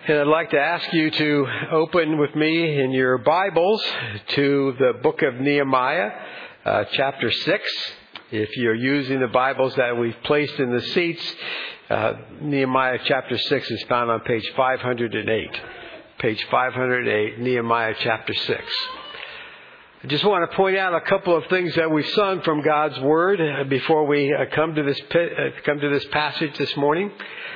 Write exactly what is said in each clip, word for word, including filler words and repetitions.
And I'd like to ask you to open with me in your Bibles to the book of Nehemiah, uh, chapter six. If you're using the Bibles that we've placed in the seats, uh, Nehemiah chapter six is found on page five hundred eight. Page five hundred eight, Nehemiah chapter six. I just want to point out a couple of things that we've sung from God's Word before we uh, come to this uh, come to this passage this morning.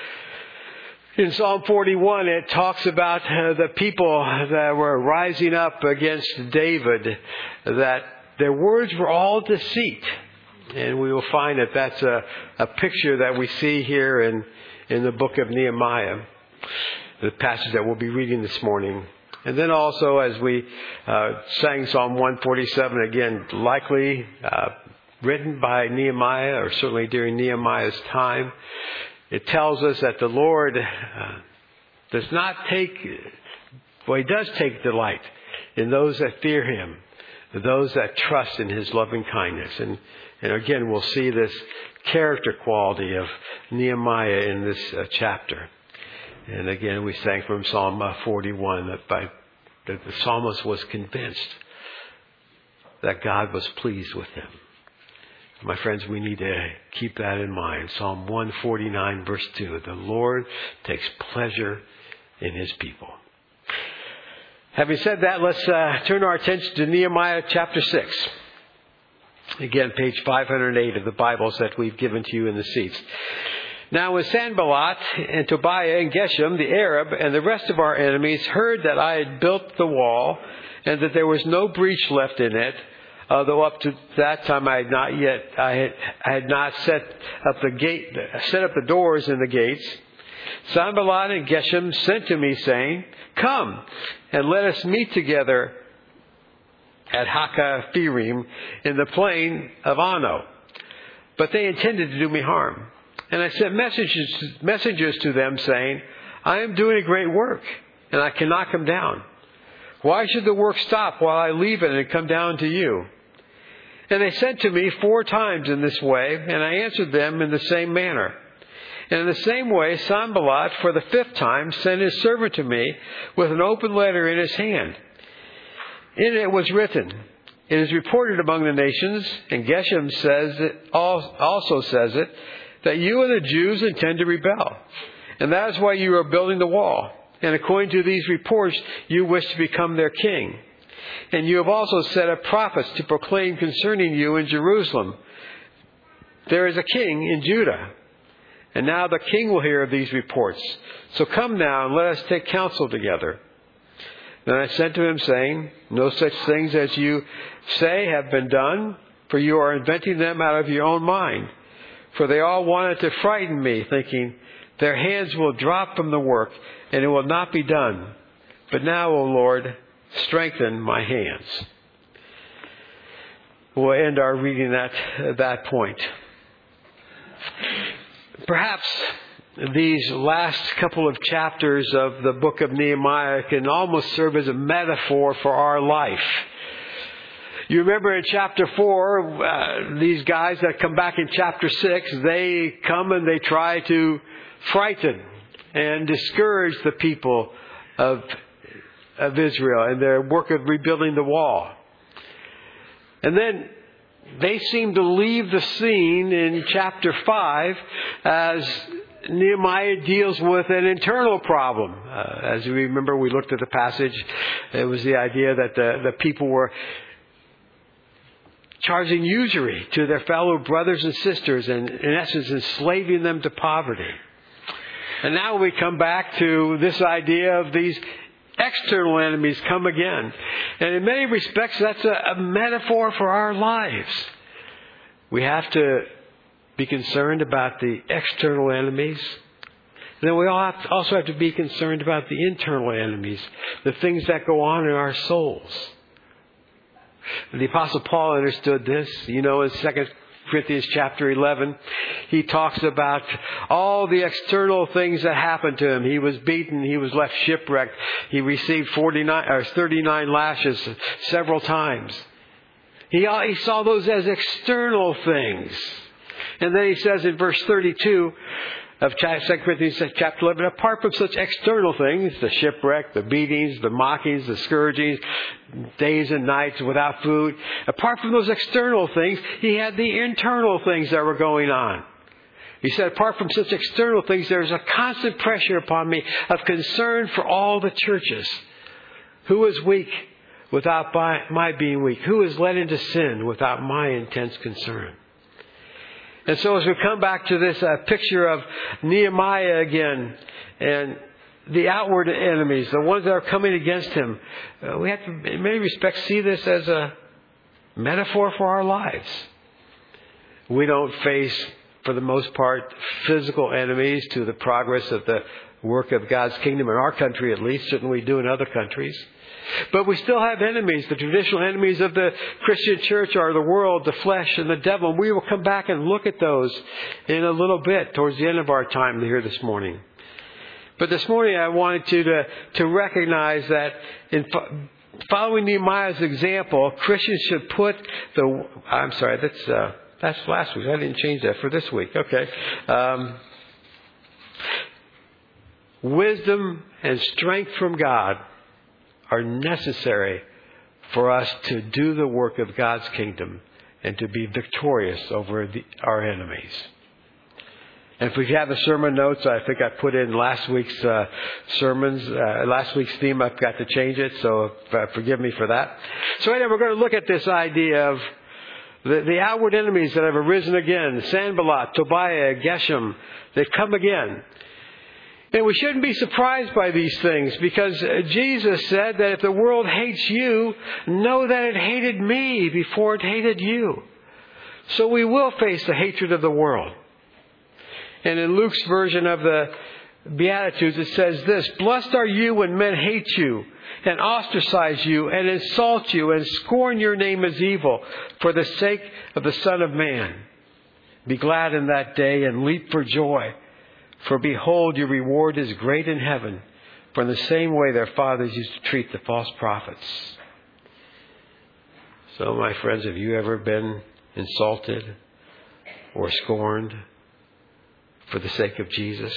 In Psalm forty-one, it talks about uh, the people that were rising up against David, that their words were all deceit. And we will find that that's a, a picture that we see here in, in the book of Nehemiah, the passage that we'll be reading this morning. And then also, as we uh, sang Psalm one forty-seven, again, likely uh, written by Nehemiah, or certainly during Nehemiah's time, it tells us that the Lord uh, does not take, well, He does take delight in those that fear Him, those that trust in His loving kindness. And, and again, we'll see this character quality of Nehemiah in this uh, chapter. And again, we sang from Psalm forty-one that, by, that the psalmist was convinced that God was pleased with him. My friends, we need to keep that in mind. Psalm one forty-nine, verse two. The Lord takes pleasure in His people. Having said that, let's uh, turn our attention to Nehemiah chapter six. Again, page five hundred eight of the Bibles that we've given to you in the seats. Now when Sanballat and Tobiah and Geshem, the Arab, and the rest of our enemies heard that I had built the wall and that there was no breach left in it, although up to that time I had not yet, I had, I had not set up the gate, set up the doors and the gates. Sanballat and Geshem sent to me, saying, "Come and let us meet together at Hakaphirim in the plain of Ono." But they intended to do me harm. And I sent messages, messengers to them, saying, "I am doing a great work, and I cannot come down. Why should the work stop while I leave it and come down to you?" And they sent to me four times in this way, and I answered them in the same manner. And in the same way, Sanballat, for the fifth time, sent his servant to me with an open letter in his hand. In it was written, "It is reported among the nations," and Geshem says it, also says it, "that you and the Jews intend to rebel. And that is why you are building the wall. And according to these reports, you wish to become their king. And you have also set up prophets to proclaim concerning you in Jerusalem, there is a king in Judah. And now the king will hear of these reports. So come now and let us take counsel together." Then I sent to him, saying, "No such things as you say have been done, for you are inventing them out of your own mind. For they all wanted to frighten me, thinking, their hands will drop from the work, and it will not be done. But now, O Lord, strengthen my hands." We'll end our reading at that point. Perhaps these last couple of chapters of the book of Nehemiah can almost serve as a metaphor for our life. You remember in chapter four, uh, these guys that come back in chapter six, they come and they try to frighten and discourage the people of, of Israel in their work of rebuilding the wall. And then they seem to leave the scene in chapter five as Nehemiah deals with an internal problem. Uh, as you remember, we looked at the passage. It was the idea that the, the people were charging usury to their fellow brothers and sisters and, in essence, enslaving them to poverty. And now we come back to this idea of these external enemies come again. And in many respects, that's a, a metaphor for our lives. We have to be concerned about the external enemies. And then we all have to, also have to be concerned about the internal enemies, the things that go on in our souls. The Apostle Paul understood this. You know, in Second Corinthians chapter eleven, he talks about all the external things that happened to him. He was beaten. He was left shipwrecked. He received forty-nine or thirty-nine lashes several times. He, he saw those as external things. And then he says in verse thirty-two, of Second Corinthians chapter eleven, apart from such external things, the shipwreck, the beatings, the mockings, the scourgings, days and nights without food, apart from those external things, he had the internal things that were going on. He said, apart from such external things, there's a constant pressure upon me of concern for all the churches. Who is weak without my being weak? Who is led into sin without my intense concern? And so as we come back to this uh, picture of Nehemiah again, and the outward enemies, the ones that are coming against him, uh, we have to, in many respects, see this as a metaphor for our lives. We don't face, for the most part, physical enemies to the progress of the work of God's kingdom in our country, at least. Certainly we do in other countries. But we still have enemies. The traditional enemies of the Christian church are the world, the flesh, and the devil. And we will come back and look at those in a little bit towards the end of our time here this morning. But this morning I wanted you to, to recognize that in fo- following Nehemiah's example, Christians should put the... I'm sorry, that's uh, that's last week. I didn't change that for this week. Okay. Um, wisdom and strength from God are necessary for us to do the work of God's kingdom and to be victorious over the, our enemies. And if we have the sermon notes, I think I put in last week's uh, sermons, uh, last week's theme. I've got to change it, so uh, forgive me for that. So anyway, we're going to look at this idea of the, the outward enemies that have arisen again. Sanballat, Tobiah, Geshem, they've come again. And we shouldn't be surprised by these things, because Jesus said that if the world hates you, know that it hated me before it hated you. So we will face the hatred of the world. And in Luke's version of the Beatitudes, it says this: blessed are you when men hate you and ostracize you and insult you and scorn your name as evil for the sake of the Son of Man. Be glad in that day and leap for joy. For behold, your reward is great in heaven. For in the same way their fathers used to treat the false prophets. So, my friends, have you ever been insulted or scorned for the sake of Jesus?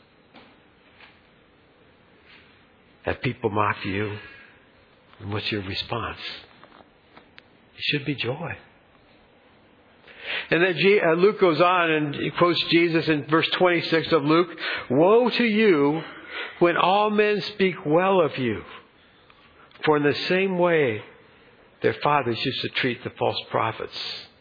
Have people mocked you? And what's your response? It should be joy. And then Luke goes on and he quotes Jesus in verse twenty-six of Luke. Woe to you when all men speak well of you. For in the same way their fathers used to treat the false prophets.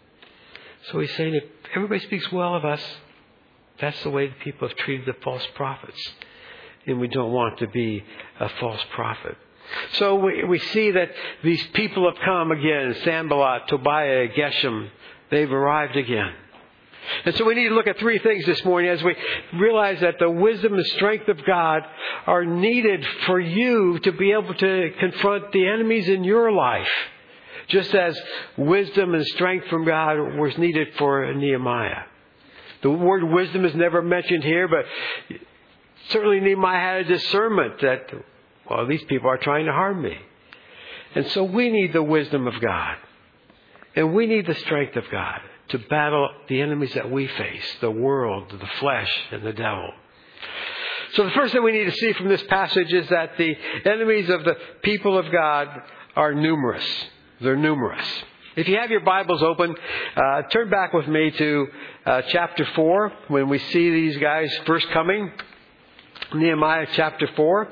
So he's saying if everybody speaks well of us, that's the way the people have treated the false prophets. And we don't want to be a false prophet. So we, we see that these people have come again. Sanballat, Tobiah, Geshem. They've arrived again. And so we need to look at three things this morning as we realize that the wisdom and strength of God are needed for you to be able to confront the enemies in your life. Just as wisdom and strength from God was needed for Nehemiah. The word wisdom is never mentioned here, but certainly Nehemiah had a discernment that, well, these people are trying to harm me. And so we need the wisdom of God. And we need the strength of God to battle the enemies that we face, the world, the flesh, and the devil. So the first thing we need to see from this passage is that the enemies of the people of God are numerous. They're numerous. If you have your Bibles open, uh, turn back with me to uh, chapter four, when we see these guys first coming. Nehemiah chapter four.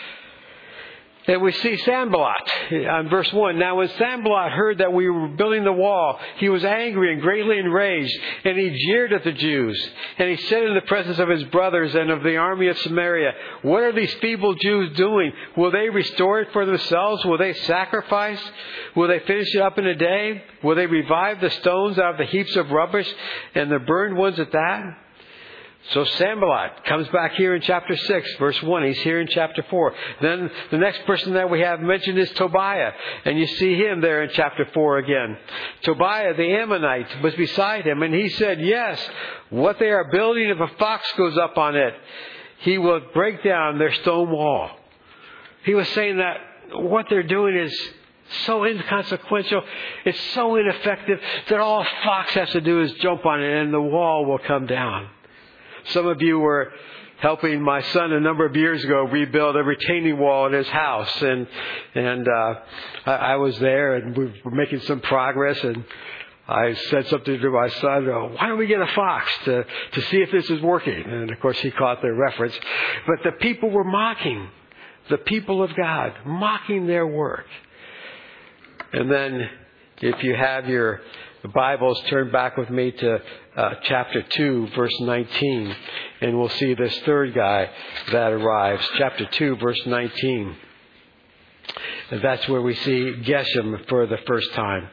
And we see Sanballat on verse one. Now when Sanballat heard that we were building the wall, he was angry and greatly enraged, and he jeered at the Jews. And he said in the presence of his brothers and of the army of Samaria, what are these feeble Jews doing? Will they restore it for themselves? Will they sacrifice? Will they finish it up in a day? Will they revive the stones out of the heaps of rubbish and the burned ones at that? So Sanballat comes back here in chapter six, verse one. He's here in chapter four. Then the next person that we have mentioned is Tobiah. And you see him there in chapter four again. Tobiah, the Ammonite, was beside him. And he said, yes, what they are building, if a fox goes up on it, he will break down their stone wall. He was saying that what they're doing is so inconsequential, it's so ineffective, that all a fox has to do is jump on it and the wall will come down. Some of you were helping my son a number of years ago rebuild a retaining wall in his house, and and uh, I, I was there, and we were making some progress, and I said something to my son, oh, why don't we get a fox to, to see if this is working? And of course he caught the reference. But the people were mocking the people of God, mocking their work. And then if you have your Bibles, turn back with me to uh, chapter two, verse nineteen, and we'll see this third guy that arrives. Chapter two, verse nineteen. And that's where we see Geshem for the first time.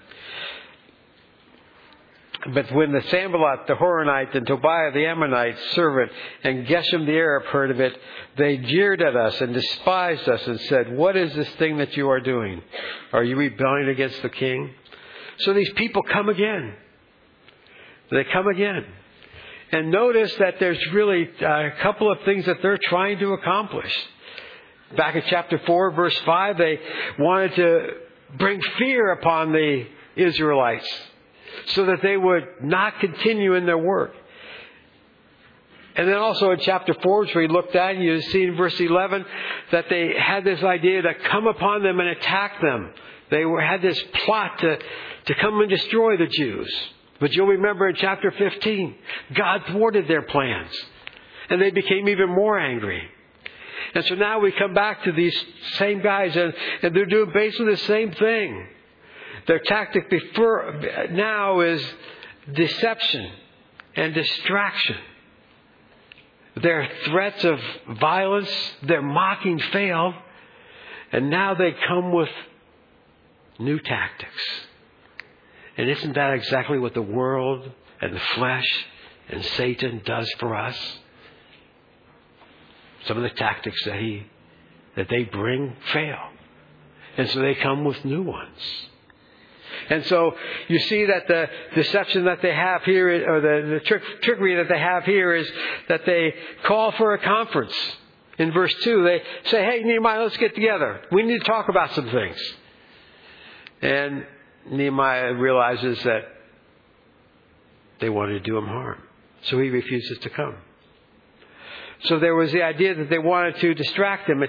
But when the Sanballat, the Horonite, and Tobiah the Ammonite servant, and Geshem the Arab heard of it, they jeered at us and despised us and said, what is this thing that you are doing? Are you rebelling against the king? So these people come again. They come again. And notice that there's really a couple of things that they're trying to accomplish. Back in chapter four, verse five, they wanted to bring fear upon the Israelites, so that they would not continue in their work. And then also in chapter four, which we looked at, you see in verse eleven, that they had this idea to come upon them and attack them. They were, had this plot to, to come and destroy the Jews. But you'll remember in chapter fifteen, God thwarted their plans. And they became even more angry. And so now we come back to these same guys, and, and they're doing basically the same thing. Their tactic before now is deception and distraction. Their threats of violence, their mocking failed, and now they come with new tactics. And isn't that exactly what the world and the flesh and Satan does for us? Some of the tactics that he that they bring fail, and so they come with new ones. And so you see that the deception that they have here, or the, the trick, trickery that they have here, is that they call for a conference. In verse two, they say, hey, Nehemiah, let's get together. We need to talk about some things. And Nehemiah realizes that they wanted to do him harm. So he refuses to come. So there was the idea that they wanted to distract him.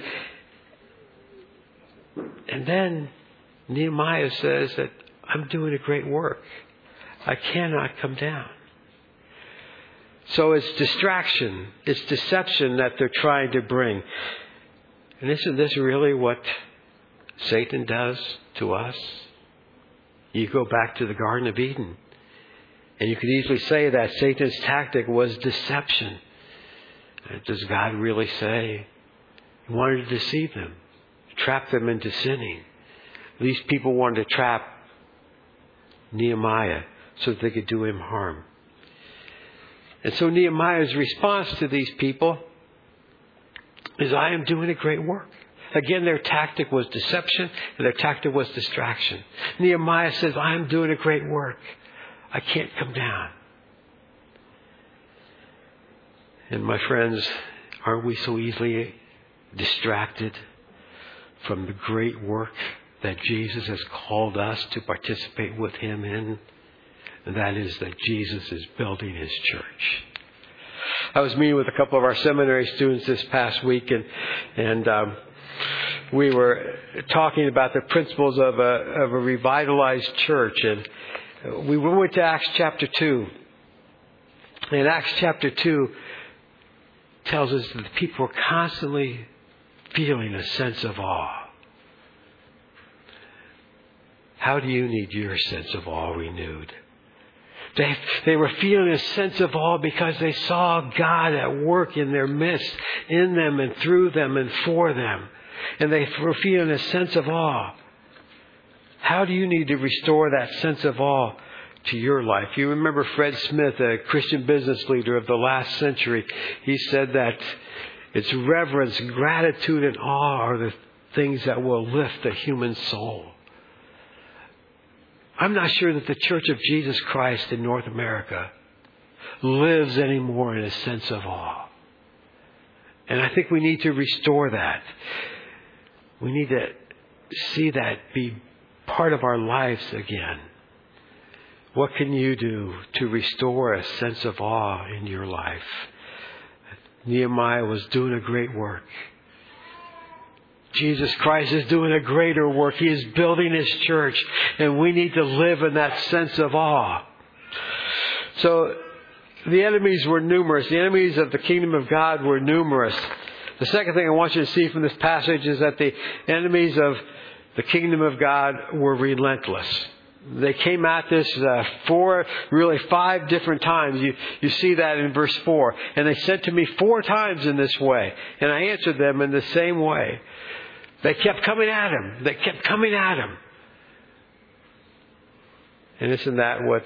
And then Nehemiah says that I'm doing a great work. I cannot come down. So it's distraction, it's deception that they're trying to bring. And isn't this really what Satan does to us? You go back to the Garden of Eden, and you could easily say that Satan's tactic was deception. Does God really say he wanted to deceive them, trap them into sinning? These people wanted to trap Nehemiah so that they could do him harm. And so Nehemiah's response to these people is, I am doing a great work. Again, their tactic was deception, and their tactic was distraction. Nehemiah says, I am doing a great work. I can't come down. And my friends, aren't we so easily distracted from the great work that Jesus has called us to participate with him in? And that is that Jesus is building his church. I was meeting with a couple of our seminary students this past week, and and um, we were talking about the principles of a of a revitalized church. And we went to Acts chapter two. And Acts chapter two tells us that the people are constantly feeling a sense of awe. How do you need your sense of awe renewed? They, they were feeling a sense of awe because they saw God at work in their midst, in them and through them and for them. And they were feeling a sense of awe. How do you need to restore that sense of awe to your life? You remember Fred Smith, a Christian business leader of the last century. He said that it's reverence, gratitude, and awe are the things that will lift the human soul. I'm not sure that the Church of Jesus Christ in North America lives anymore in a sense of awe. And I think we need to restore that. We need to see that be part of our lives again. What can you do to restore a sense of awe in your life? Nehemiah was doing a great work. Jesus Christ is doing a greater work. He is building His church, and we need to live in that sense of awe. So the enemies were numerous. The enemies of the kingdom of God were numerous. The second thing I want you to see from this passage is that the enemies of the kingdom of God were relentless. They came at this uh, four, really five different times. You, you see that in verse four. And they sent to me four times in this way, and I answered them in the same way. They kept coming at him. They kept coming at him. And isn't that what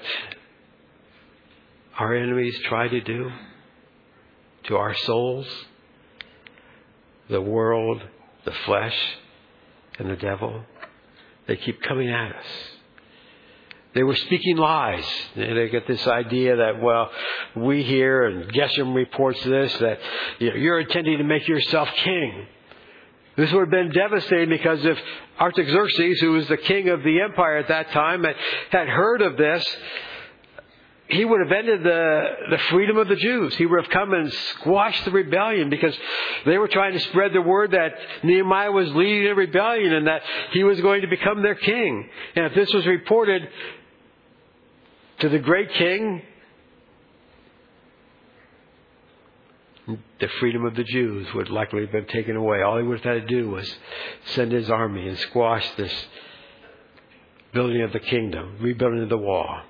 our enemies try to do to our souls? The world, the flesh, and the devil. They keep coming at us. They were speaking lies. They get this idea that, well, we hear, and Geshem reports this, that you know, you're intending to make yourself king. This would have been devastating because if Artaxerxes, who was the king of the empire at that time, had, had heard of this, he would have ended the, the freedom of the Jews. He would have come and squashed the rebellion because they were trying to spread the word that Nehemiah was leading a rebellion and that he was going to become their king. And if this was reported to the great king, the freedom of the Jews would likely have been taken away. All he would have had to do was send his army and squash this building of the kingdom, rebuilding of the wall.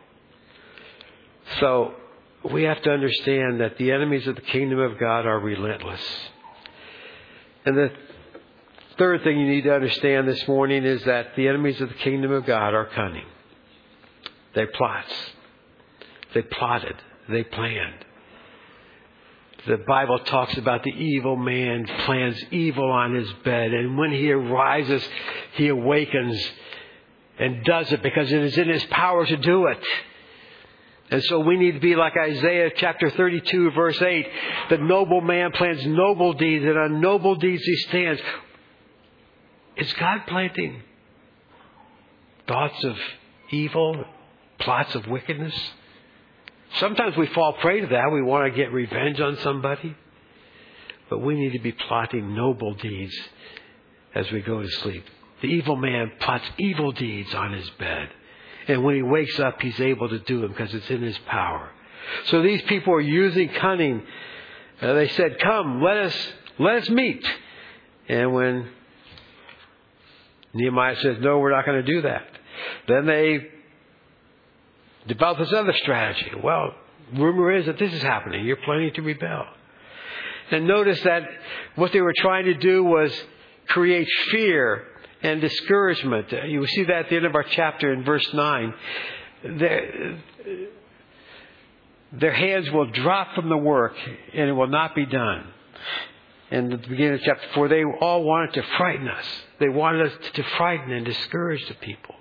So we have to understand that the enemies of the kingdom of God are relentless. And the third thing you need to understand this morning is that the enemies of the kingdom of God are cunning. They plot. They plotted. They planned. The Bible talks about the evil man plans evil on his bed. And when he arises, he awakens and does it because it is in his power to do it. And so we need to be like Isaiah chapter thirty-two, verse eight. The noble man plans noble deeds, and on noble deeds he stands. Is God planting thoughts of evil, plots of wickedness? Sometimes we fall prey to that. We want to get revenge on somebody. But we need to be plotting noble deeds as we go to sleep. The evil man plots evil deeds on his bed. And when he wakes up, he's able to do them because it's in his power. So these people are using cunning. Uh, they said, come, let us, let us meet. And when Nehemiah says, no, we're not going to do that. Then they develop this other strategy. Well, rumor is that this is happening. You're planning to rebel. And notice that what they were trying to do was create fear and discouragement. You will see that at the end of our chapter in verse nine. Their, their hands will drop from the work and it will not be done. And at the beginning of chapter four, they all wanted to frighten us. They wanted us to frighten and discourage the people.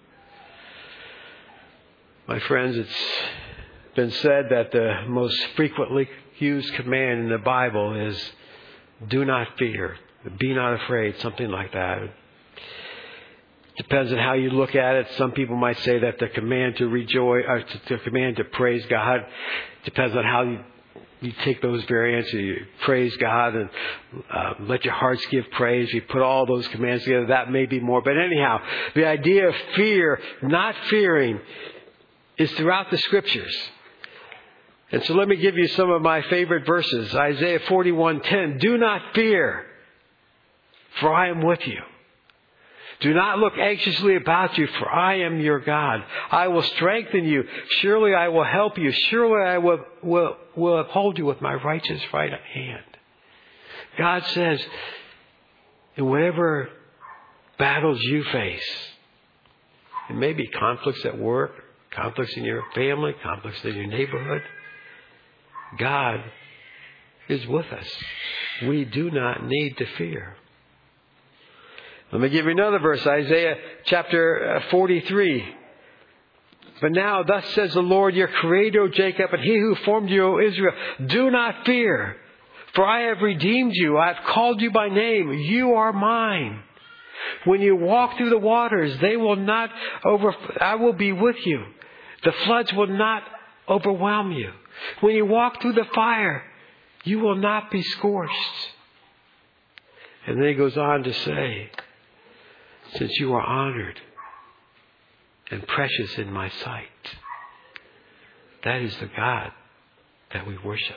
My friends, it's been said that the most frequently used command in the Bible is do not fear, be not afraid, something like that. Depends on how you look at it. Some people might say that the command to rejoice, or to, the command to praise God, depends on how you, you take those variants. You praise God and uh, let your hearts give praise. You put all those commands together. That may be more. But anyhow, the idea of fear, not fearing, is throughout the Scriptures. And so let me give you some of my favorite verses. Isaiah forty-one ten. Do not fear, for I am with you. Do not look anxiously about you, for I am your God. I will strengthen you. Surely I will help you. Surely I will, will, will uphold you with my righteous right hand. God says, in whatever battles you face, it may be conflicts at work, conflicts in your family, conflicts in your neighborhood, God is with us. We do not need to fear. Let me give you another verse, Isaiah chapter forty-three. But now, thus says the Lord, your creator, O Jacob, and he who formed you, O Israel, do not fear, for I have redeemed you. I have called you by name. You are mine. When you walk through the waters, they will not over, I will be with you. The floods will not overwhelm you. When you walk through the fire, You will not be scorched. And then he goes on to say, since you are honored and precious in my sight. That is the God that we worship.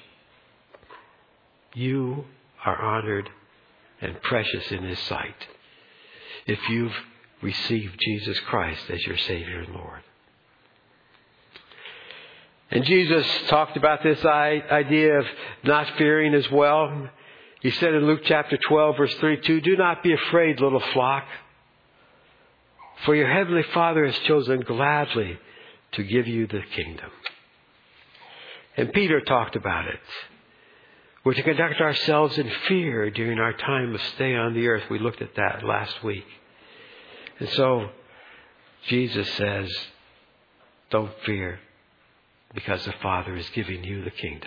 You are honored and precious in His sight if you've received Jesus Christ as your Savior and Lord. And Jesus talked about this idea of not fearing as well. He said in Luke chapter twelve, verse thirty-two, do not be afraid, little flock, for your heavenly Father has chosen gladly to give you the kingdom. And Peter talked about it. We're to conduct ourselves in fear during our time of stay on the earth. We looked at that last week. And so Jesus says, don't fear, because the Father is giving you the kingdom.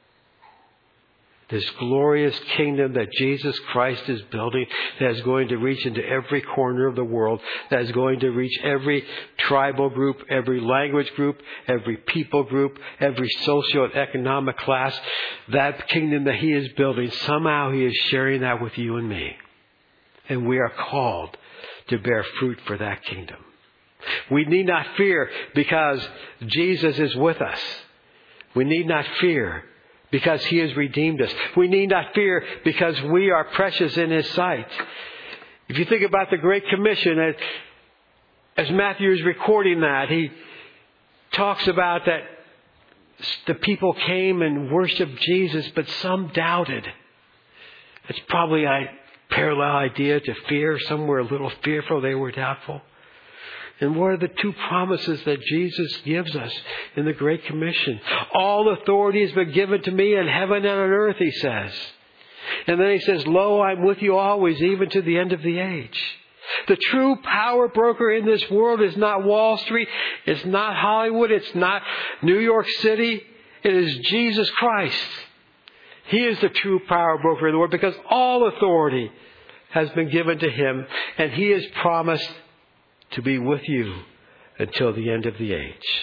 This glorious kingdom that Jesus Christ is building, that is going to reach into every corner of the world, that is going to reach every tribal group, every language group, every people group, every socioeconomic class. That kingdom that He is building, somehow He is sharing that with you and me. And we are called to bear fruit for that kingdom. We need not fear because Jesus is with us. We need not fear because He has redeemed us. We need not fear because we are precious in His sight. If you think about the Great Commission, as, as Matthew is recording that, he talks about that the people came and worshiped Jesus, but some doubted. It's probably a parallel idea to fear. Some were a little fearful, they were doubtful. And what are the two promises that Jesus gives us in the Great Commission? All authority has been given to me in heaven and on earth, He says. And then He says, lo, I'm with you always, even to the end of the age. The true power broker in this world is not Wall Street. It's not Hollywood. It's not New York City. It is Jesus Christ. He is the true power broker in the world because all authority has been given to Him, and He has promised to be with you until the end of the age.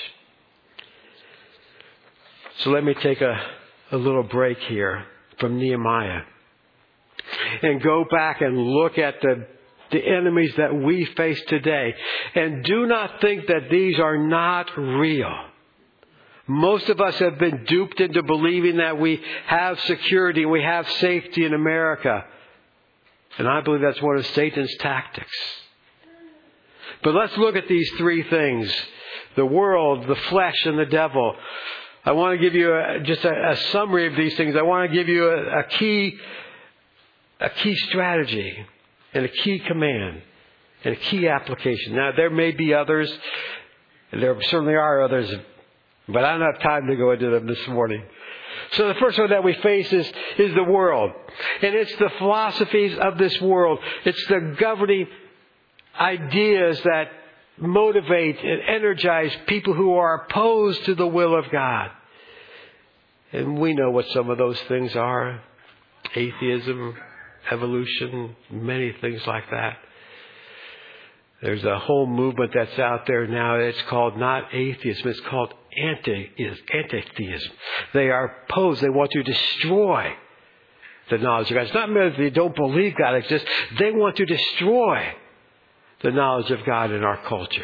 So let me take a, a little break here from Nehemiah and go back and look at the, the enemies that we face today. And do not think that these are not real. Most of us have been duped into believing that we have security, we have safety in America. And I believe that's one of Satan's tactics. But let's look at these three things. The world, the flesh, and the devil. I want to give you a, just a, a summary of these things. I want to give you a, a key a key strategy and a key command and a key application. Now, there may be others. There certainly are others. But I don't have time to go into them this morning. So the first one that we face is, is the world. And it's the philosophies of this world. It's the governing ideas that motivate and energize people who are opposed to the will of God. And we know what some of those things are. Atheism, evolution, many things like that. There's a whole movement that's out there now. It's called not atheism. It's called anti-theism. They are opposed. They want to destroy the knowledge of God. It's not merely that they don't believe God exists. They want to destroy the knowledge of God in our culture.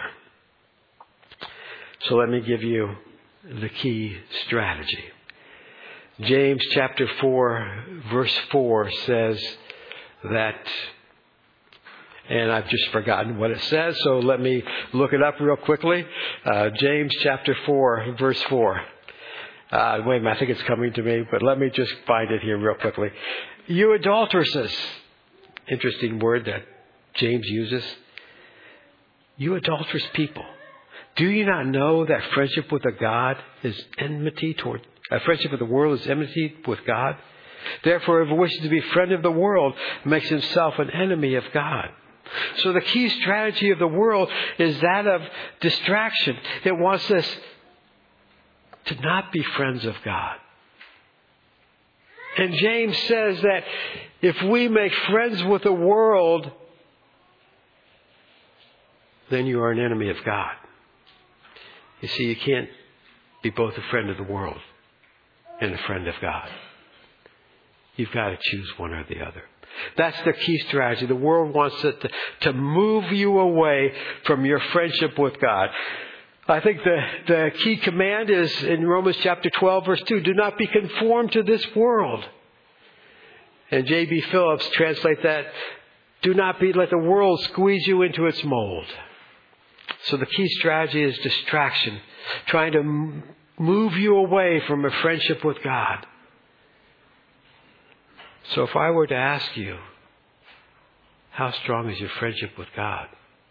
So let me give you the key strategy. James chapter four, verse four says that, and I've just forgotten what it says, so let me look it up real quickly. Uh, James chapter four, verse four. Uh, wait a minute, I think it's coming to me, but let me just find it here real quickly. You adulteresses. Interesting word that James uses. You adulterous people, do you not know that friendship with a God is enmity toward, uh, friendship with the world is enmity with God? Therefore, whoever wishes to be a friend of the world makes himself an enemy of God. So the key strategy of the world is that of distraction. It wants us to not be friends of God. And James says that if we make friends with the world, then you are an enemy of God. You see, you can't be both a friend of the world and a friend of God. You've got to choose one or the other. That's the key strategy. The world wants it to, to move you away from your friendship with God. I think the, the key command is in Romans chapter twelve, verse two, do not be conformed to this world. And J B Phillips translates that, do not be, let the world squeeze you into its mold. So the key strategy is distraction, trying to move you away from a friendship with God. So if I were to ask you, how strong is your friendship with God?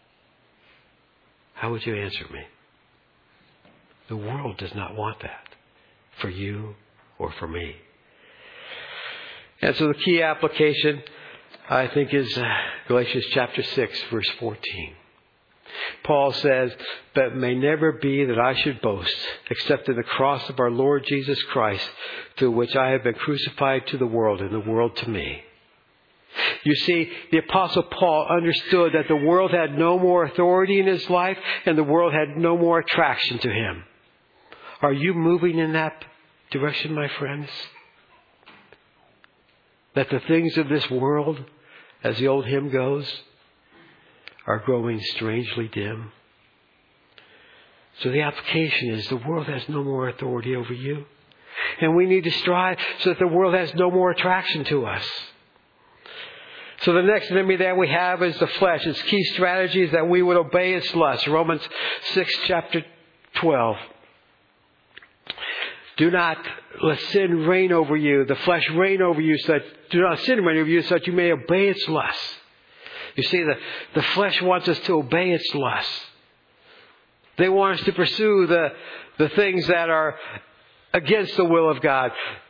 How would you answer me? The world does not want that for you or for me. And so the key application, I think, is Galatians chapter six, verse fourteen. Paul says, but it may never be that I should boast, except in the cross of our Lord Jesus Christ, through which I have been crucified to the world, and the world to me. You see, the Apostle Paul understood that the world had no more authority in his life, and the world had no more attraction to him. Are you moving in that direction, my friends? That the things of this world, as the old hymn goes, are growing strangely dim. So the application is the world has no more authority over you. And we need to strive so that the world has no more attraction to us. So the next enemy that we have is the flesh. Its key strategy is that we would obey its lust. Romans six, chapter twelve. Do not let sin reign over you, the flesh reign over you, so that, do not sin reign over you, so that you may obey its lusts. You see, the, the flesh wants us to obey its lusts. They want us to pursue the, the things that are against the will of God.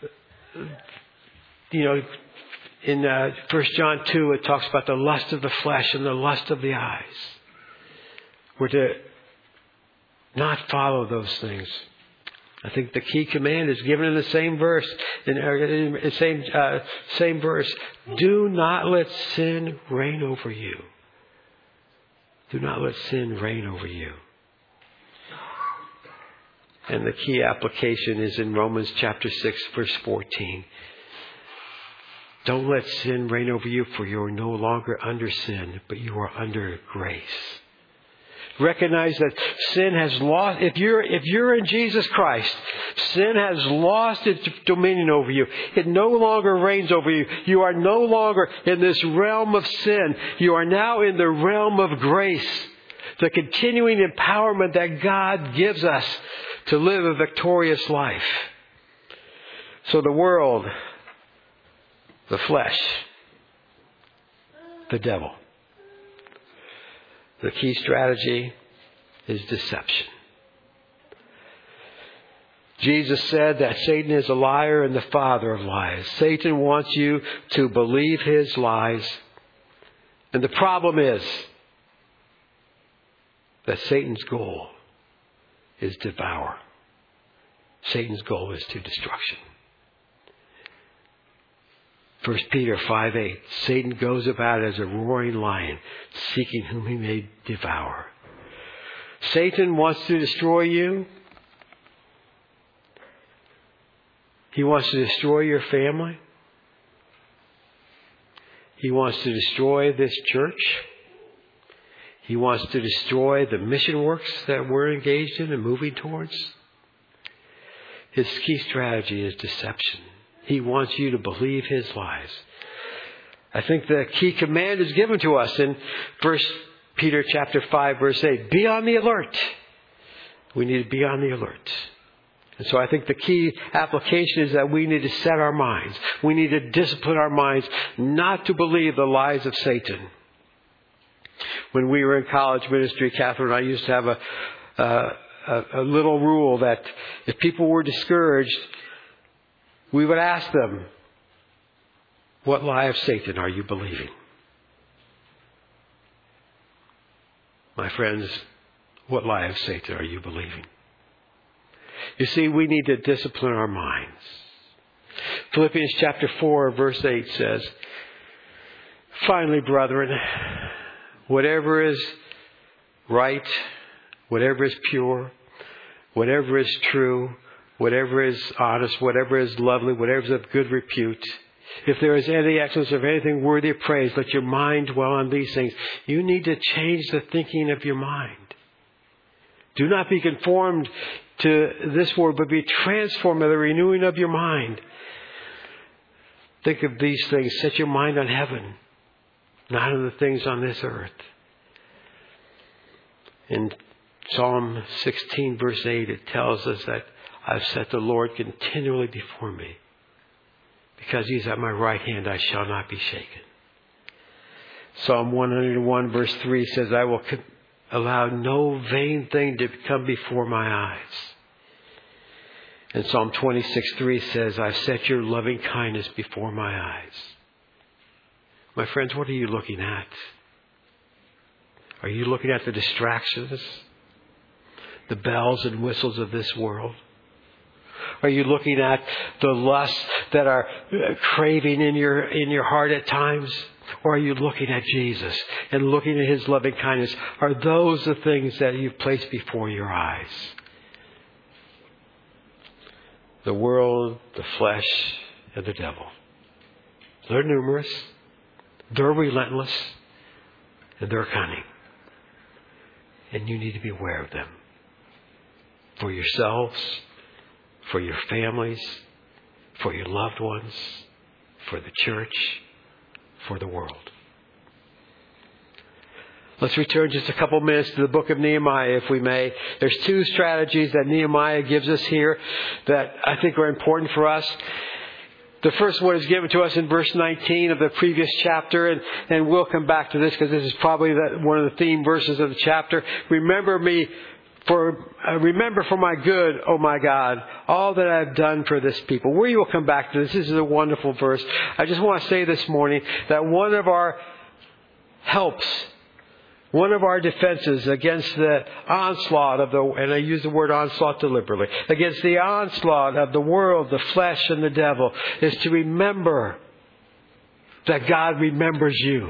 You know, in uh, First John two, it talks about the lust of the flesh and the lust of the eyes. We're to not follow those things. I think the key command is given in the same verse, in the same uh, same verse. Do not let sin reign over you. Do not let sin reign over you. And the key application is in Romans chapter six, verse fourteen. Don't let sin reign over you, for you are no longer under sin, but you are under grace. Recognize that sin has lost, if you're, if you're in Jesus Christ, sin has lost its dominion over you. It no longer reigns over you. You are no longer in this realm of sin. You are now in the realm of grace. The continuing empowerment that God gives us to live a victorious life. So the world, the flesh, the devil. The key strategy is deception. Jesus said that Satan is a liar and the father of lies. Satan wants you to believe his lies. And the problem is that Satan's goal is devour. Satan's goal is to destruction. First Peter five eight, Satan goes about as a roaring lion, seeking whom he may devour. Satan wants to destroy you. He wants to destroy your family. He wants to destroy this church. He wants to destroy the mission works that we're engaged in and moving towards. His key strategy is deception. He wants you to believe his lies. I think the key command is given to us in First Peter chapter five, verse eight. Be on the alert. We need to be on the alert. And so I think the key application is that we need to set our minds. We need to discipline our minds not to believe the lies of Satan. When we were in college ministry, Catherine and I used to have a, uh, a, a little rule that if people were discouraged, we would ask them, what lie of Satan are you believing? My friends, what lie of Satan are you believing? You see, we need to discipline our minds. Philippians chapter four, verse eight says, finally, brethren, whatever is right, whatever is pure, whatever is true, whatever is honest, whatever is lovely, whatever is of good repute, If there is any excellence of anything worthy of praise, let your mind dwell on these things. You need to change the thinking of your mind. Do not be conformed to this world, but be transformed by the renewing of your mind. Think of these things. Set your mind on heaven, not on the things on this earth. In Psalm sixteen, verse eight, it tells us that I've set the Lord continually before me. Because He's at my right hand, I shall not be shaken. Psalm one hundred one, verse three says, I will allow no vain thing to come before my eyes. And Psalm twenty-six, three says, I've set your loving kindness before my eyes. My friends, what are you looking at? Are you looking at the distractions, the bells and whistles of this world? Are you looking at the lusts that are craving in your in your heart at times? Or are you looking at Jesus and looking at His loving kindness? Are those the things that you've placed before your eyes? The world, the flesh, and the devil. They're numerous. They're relentless. And they're cunning. And you need to be aware of them. For yourselves, for your families, for your loved ones, for the church, for the world. Let's return just a couple minutes to the book of Nehemiah, if we may. There's two strategies that Nehemiah gives us here that I think are important for us. The first one is given to us in verse nineteen of the previous chapter, and, and we'll come back to this because this is probably the, one of the theme verses of the chapter. Remember me For uh, remember for my good, oh my God, all that I've done for this people. We will come back to this. This is a wonderful verse. I just want to say this morning that one of our helps, one of our defenses against the onslaught of the, and I use the word onslaught deliberately, against the onslaught of the world, the flesh, and the devil, is to remember that God remembers you.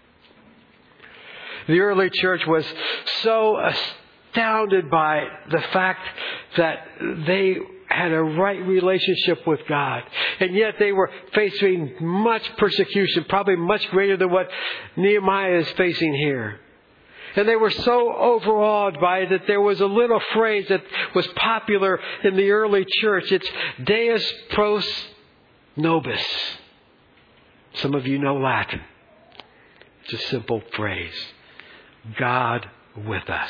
The early church was so astounded by the fact that they had a right relationship with God. And yet they were facing much persecution, probably much greater than what Nehemiah is facing here. And they were so overawed by it that there was a little phrase that was popular in the early church. It's Deus pros nobis. Some of you know Latin. It's a simple phrase. God with us.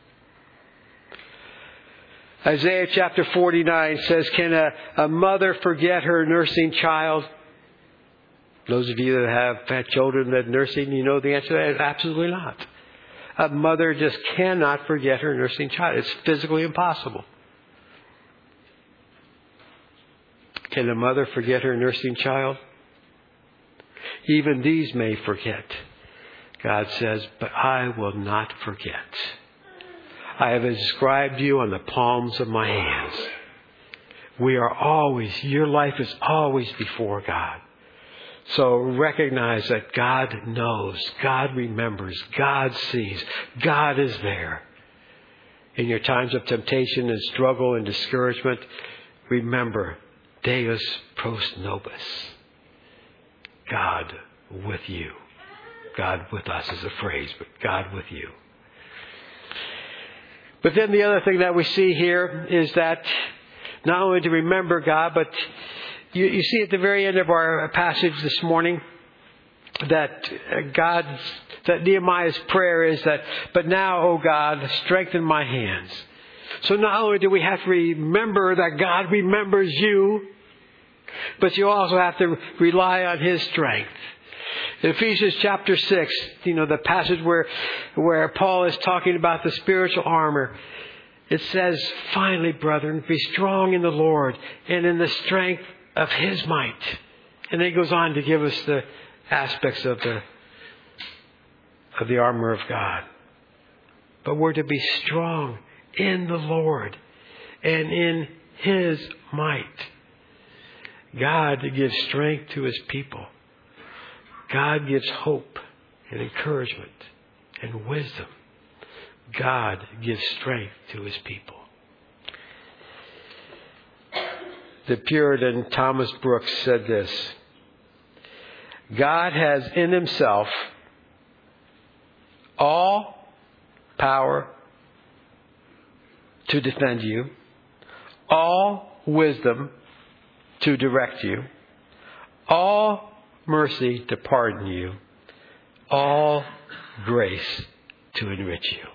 Isaiah chapter forty-nine says, can a, a mother forget her nursing child? Those of you that have had children that are nursing, you know the answer to that is absolutely not. A mother just cannot forget her nursing child. It's physically impossible. Can a mother forget her nursing child? Even these may forget. God says, but I will not forget. I have inscribed you on the palms of my hands. We are always, your life is always before God. So recognize that God knows, God remembers, God sees, God is there. In your times of temptation and struggle and discouragement, remember, Deus pros nobis. God with you. God with us is a phrase, but God with you. But then the other thing that we see here is that not only to remember God, but you, you see at the very end of our passage this morning that God's, that Nehemiah's prayer is that, but now, O God, strengthen my hands. So not only do we have to remember that God remembers you, but you also have to rely on His strength. In Ephesians chapter six, you know, the passage where, where Paul is talking about the spiritual armor, it says, finally, brethren, be strong in the Lord and in the strength of His might. And then he goes on to give us the aspects of the, of the armor of God. But we're to be strong in the Lord and in His might. God gives strength to His people. God gives hope and encouragement and wisdom. God gives strength to His people. The Puritan Thomas Brooks said this, God has in himself all power to defend you, all wisdom to direct you, all mercy to pardon you, all grace to enrich you.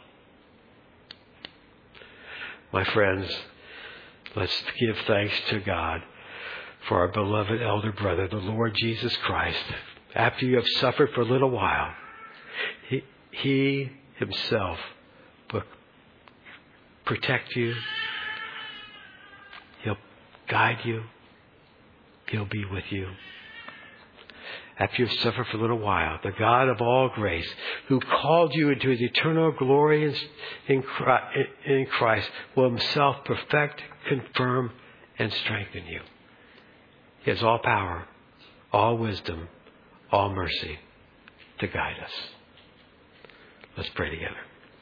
My friends, let's give thanks to God for our beloved elder brother, the Lord Jesus Christ. After you have suffered for a little while, He, he himself will protect you. He'll guide you. He'll be with you. After you've suffered for a little while, the God of all grace, who called you into his eternal glory in Christ, will himself perfect, confirm, and strengthen you. He has all power, all wisdom, all mercy to guide us. Let's pray together.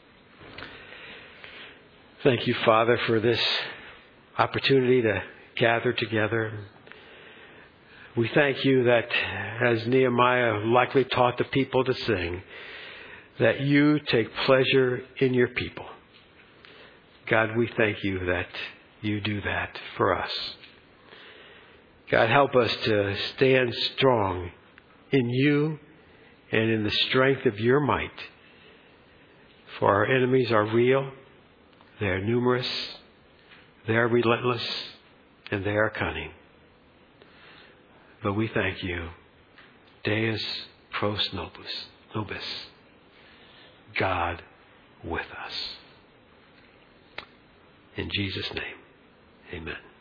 Thank you, Father, for this opportunity to gather together. We thank you that, as Nehemiah likely taught the people to sing, that you take pleasure in your people. God, we thank you that you do that for us. God, help us to stand strong in you and in the strength of your might. For our enemies are real, they are numerous, they are relentless, and they are cunning. But we thank you, Deus pros nobis, nobis, God with us. In Jesus' name, amen.